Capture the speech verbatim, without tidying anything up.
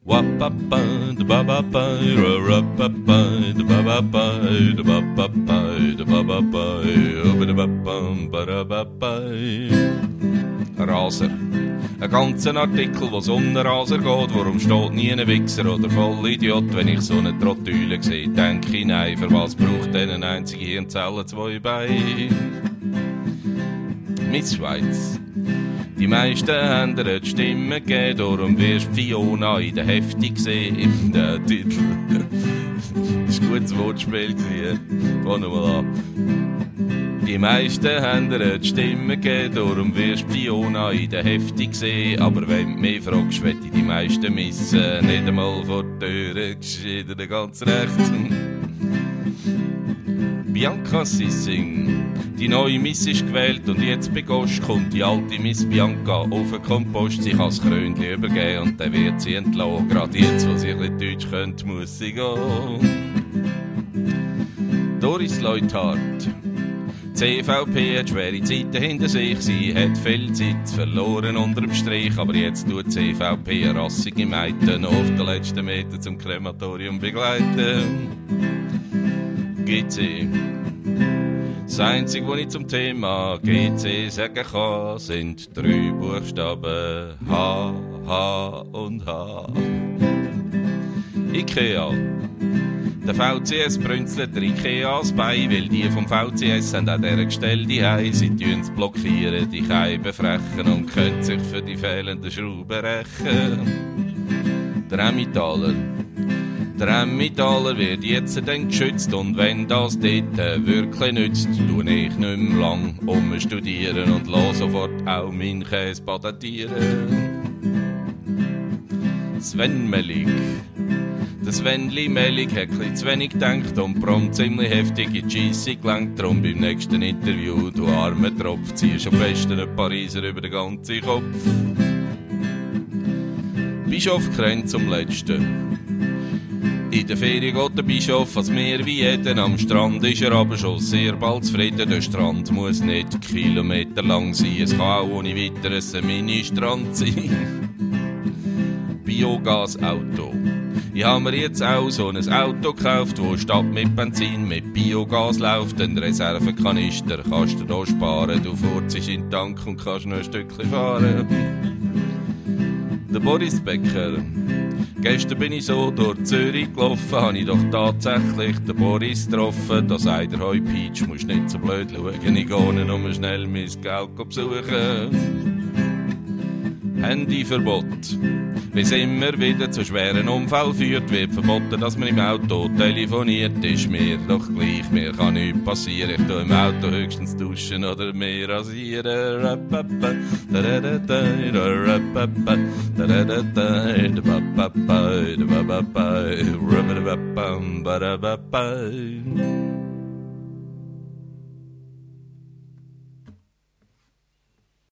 Wapapa, da bababa, rapapa, da bababa, da bababa, da bababa, obadababam, badababa. Raser. Ein ganzer Artikel, wo's um den Raser geht, warum steht nie ein Wichser oder Vollidiot? Wenn ich so eine Trottüle sehe, denke ich, nein, für was braucht denn eine einzige Hirnzelle zwei Beine? Miss Schweiz. Die meisten haben dir die Stimme gegeben, darum wirst Fiona in der Heftig gesehen, im Titel. Das war ein gutes Wortspiel. Fangen wir mal an. Die meisten haben dir die Stimme gegeben, darum wirst Fiona in der Heftig gesehen. Aber wenn du mich fragst, will ich die meisten missen. Nicht einmal vor der Tür geschieden, ganz recht. Bianca Sissing. Die neue Miss ist gewählt und jetzt bei Gosch kommt die alte Miss Bianca auf den Kompost. Sie kann das Krönchen übergeben und dann wird sie entlassen. Gerade jetzt, wo sie ein bisschen Deutsch könnte, muss sie gehen. Doris Leuthard. C V P hat schwere Zeiten hinter sich. Sie hat viel Zeit verloren unter dem Strich. Aber jetzt tut C V P eine rassige Meite noch auf den letzten Meter zum Krematorium begleiten. G C. Das Einzige, was ich zum Thema G C sagen kann, sind drei Buchstaben H, H und H. Ikea. Der V C S brünzelt der Ikea ans Bein, weil die vom V C S haben auch dieser Gestell die Hei. Sie tun es blockieren, die Scheiben frechen und können sich für die fehlenden Schrauben rächen. Der Emmentaler. Der Emmentaler wird jetzt dann geschützt und wenn das dort wirklich nützt, tue ich nicht mehr lang umstudieren und lasse sofort auch meinen Käse patentieren. Sven Mellig. Der Svenli Mellig hat etwas zu wenig gedacht und prompt ziemlich heftig in die Scheisse gelangt. Darum beim nächsten Interview, du armer Tropf, ziehst am besten einen Pariser über den ganzen Kopf. Bischof Krenn zum Letzten. In der Ferien geht der Bischof als mehr wie jeden. Am Strand ist er aber schon sehr bald zufrieden. Der Strand muss nicht kilometerlang sein. Es kann auch ohne weiteres ein Mini-Strand sein. Biogasauto. Ich habe mir jetzt auch so ein Auto gekauft, das statt mit Benzin mit Biogas läuft. Den Reservekanister kannst du hier sparen. Du furzest in den Tank und kannst noch ein Stückchen fahren. Der Boris Becker. Gestern bin ich so durch Zürich gelaufen, habe ich doch tatsächlich den Boris getroffen. Da sagt er, hoi Peach, musst nicht so blöd schauen, ich gehe nur schnell mein Geld besuchen. Handyverbot. Wie es immer wieder zu schweren Unfällen führt, wird verboten, dass man im Auto telefoniert. Ist mir doch gleich, mir kann nichts passieren. Ich tue im Auto höchstens duschen oder mehr rasieren. Rapapa, da da da da, da rapapa, da da da da, da bababa, da bababa, rabba da babam, ba da babba.